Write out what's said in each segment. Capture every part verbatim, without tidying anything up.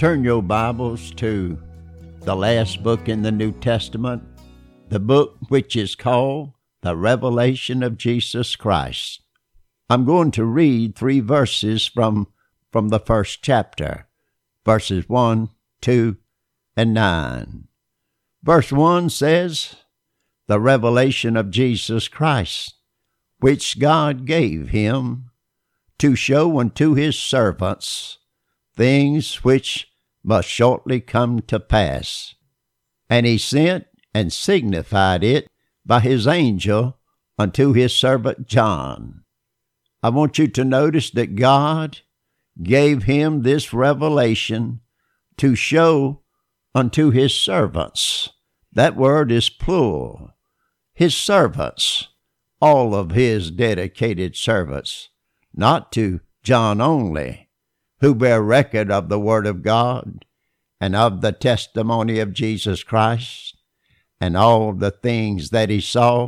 Turn your Bibles to the last book in the New Testament, the book which is called The Revelation of Jesus Christ. I'm going to read three verses from, from the first chapter, verses one, two, and nine. Verse one says, The revelation of Jesus Christ, which God gave him to show unto his servants things which must shortly come to pass. And he sent and signified it by his angel unto his servant John. I want you to notice that God gave him this revelation to show unto his servants. That word is plural. His servants, all of his dedicated servants, not to John only, who bear record of the Word of God and of the testimony of Jesus Christ and all the things that he saw.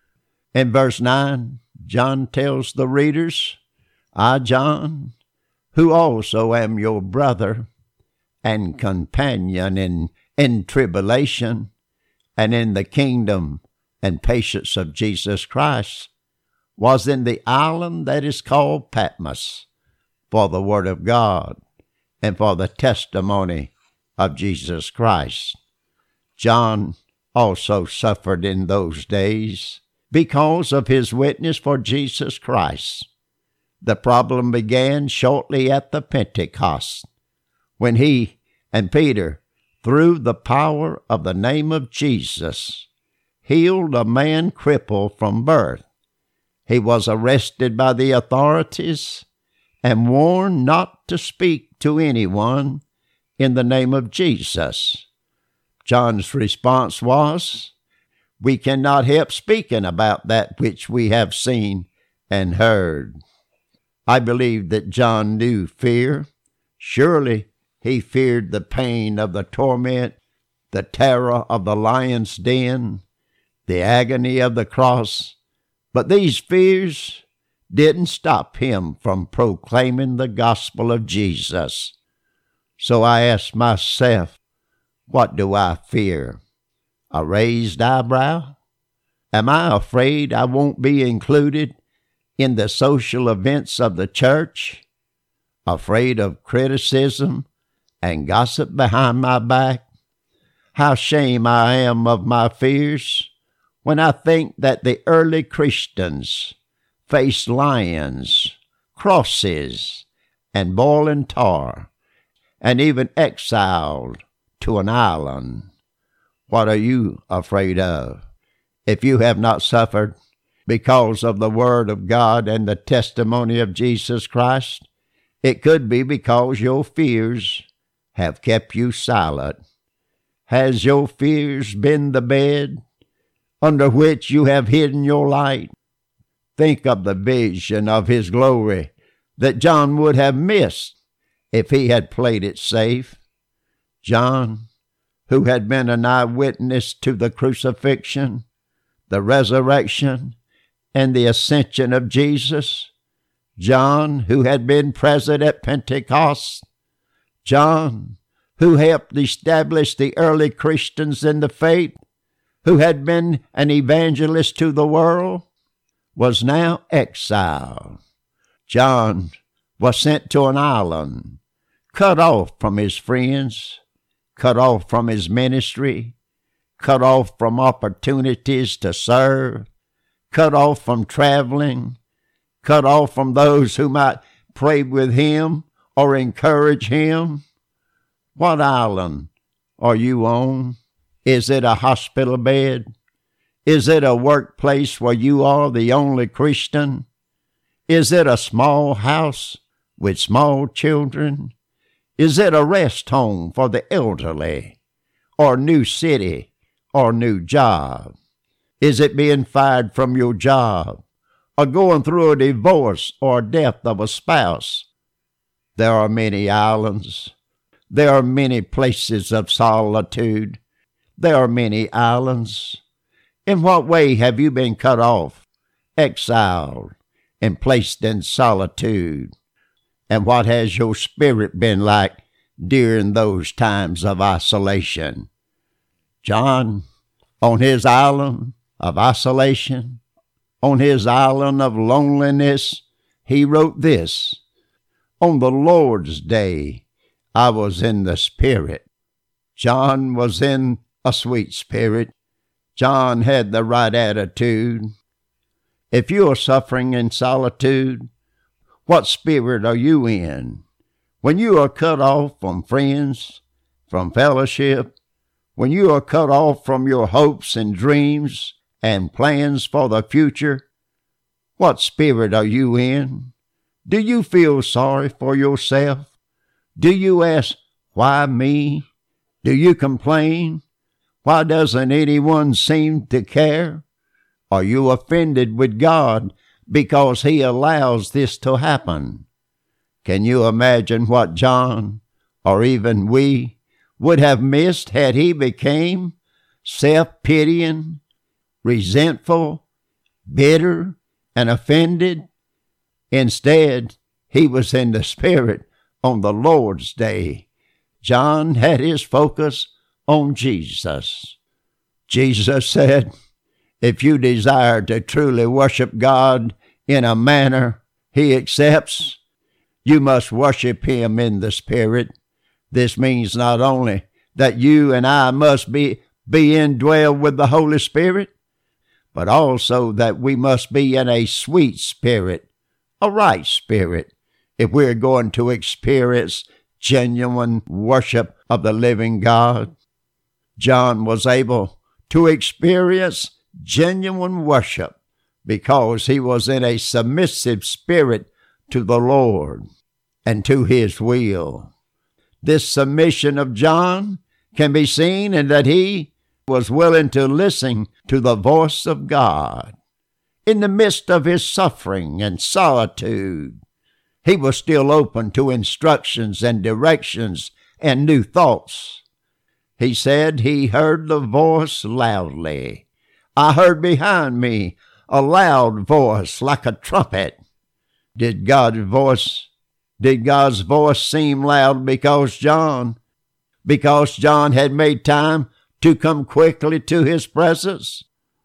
In verse nine, John tells the readers, I, John, who also am your brother and companion in, in tribulation and in the kingdom and patience of Jesus Christ, was in the island that is called Patmos, for the word of God and for the testimony of Jesus Christ. John also suffered in those days because of his witness for Jesus Christ. The problem began shortly at the Pentecost, when he and Peter, through the power of the name of Jesus, healed a man crippled from birth. He was arrested by the authorities and warned not to speak to anyone in the name of Jesus. John's response was, we cannot help speaking about that which we have seen and heard. I believe that John knew fear. Surely he feared the pain of the torment, the terror of the lion's den, the agony of the cross. But these fears didn't stop him from proclaiming the gospel of Jesus. So I asked myself, what do I fear? A raised eyebrow? Am I afraid I won't be included in the social events of the church? Afraid of criticism and gossip behind my back? How ashamed I am of my fears when I think that the early Christians faced lions, crosses, and boiling tar, and even exiled to an island. What are you afraid of? If you have not suffered because of the Word of God and the testimony of Jesus Christ, it could be because your fears have kept you silent. Has your fears been the bed under which you have hidden your light? Think of the vision of his glory that John would have missed if he had played it safe. John, who had been an eyewitness to the crucifixion, the resurrection, and the ascension of Jesus. John, who had been present at Pentecost. John, who helped establish the early Christians in the faith, who had been an evangelist to the world, was now exiled. John was sent to an island, cut off from his friends, cut off from his ministry, cut off from opportunities to serve, cut off from traveling, cut off from those who might pray with him or encourage him. What island are you on? Is it a hospital bed? Is it a workplace where you are the only Christian? Is it a small house with small children? Is it a rest home for the elderly, or new city, or new job? Is it being fired from your job, or going through a divorce or death of a spouse? There are many islands. There are many places of solitude. There are many islands. In what way have you been cut off, exiled, and placed in solitude? And what has your spirit been like during those times of isolation. John, on his island of isolation, on his island of loneliness, he wrote this: "On the Lord's day, I was in the Spirit." John was in a sweet spirit. John had the right attitude. If you are suffering in solitude, what spirit are you in? When you are cut off from friends, from fellowship, when you are cut off from your hopes and dreams and plans for the future, what spirit are you in? Do you feel sorry for yourself? Do you ask, "Why me?" Do you complain? Why doesn't anyone seem to care? Are you offended with God because He allows this to happen? Can you imagine what John, or even we, would have missed had he became self-pitying, resentful, bitter, and offended? Instead, he was in the Spirit on the Lord's day. John had his focus on Jesus. Jesus said, if you desire to truly worship God in a manner He accepts, you must worship Him in the Spirit. This means not only that you and I must be, be indwelled with the Holy Spirit, but also that we must be in a sweet spirit, a right spirit, if we're going to experience genuine worship of the living God. John was able to experience genuine worship because he was in a submissive spirit to the Lord and to His will. This submission of John can be seen in that he was willing to listen to the voice of God. In the midst of his suffering and solitude, he was still open to instructions and directions and new thoughts. He said he heard the voice loudly. I heard behind me a loud voice like a trumpet. Did God's voice, did God's voice seem loud because John, because John had made time to come quickly to His presence?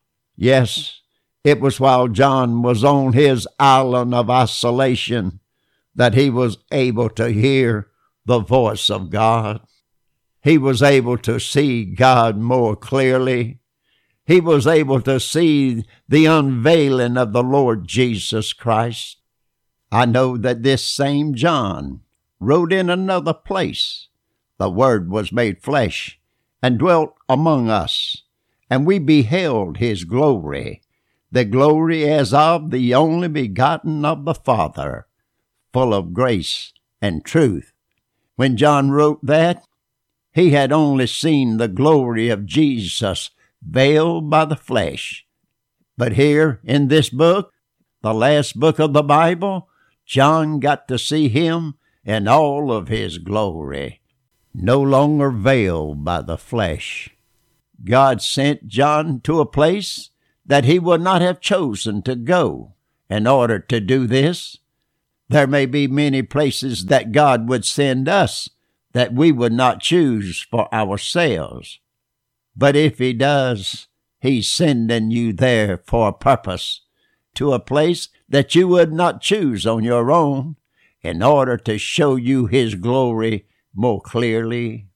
Yes, it was while John was on his island of isolation that he was able to hear the voice of God. He was able to see God more clearly. He was able to see the unveiling of the Lord Jesus Christ. I know that this same John wrote in another place, the Word was made flesh and dwelt among us, and we beheld His glory, the glory as of the only begotten of the Father, full of grace and truth. When John wrote that, he had only seen the glory of Jesus veiled by the flesh. But here in this book, the last book of the Bible, John got to see Him in all of His glory, no longer veiled by the flesh. God sent John to a place that he would not have chosen to go in order to do this. There may be many places that God would send us that we would not choose for ourselves. But if He does, He's sending you there for a purpose, to a place that you would not choose on your own, in order to show you His glory more clearly.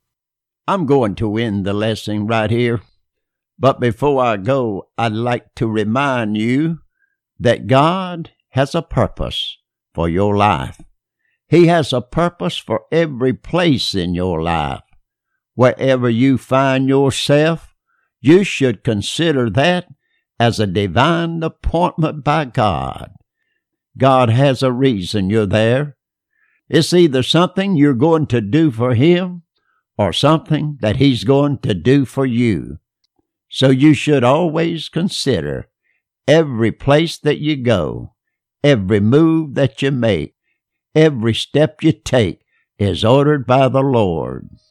I'm going to end the lesson right here, but before I go, I'd like to remind you that God has a purpose for your life. He has a purpose for every place in your life. Wherever you find yourself, you should consider that as a divine appointment by God. God has a reason you're there. It's either something you're going to do for Him or something that He's going to do for you. So you should always consider every place that you go, every move that you make, every step you take is ordered by the Lord.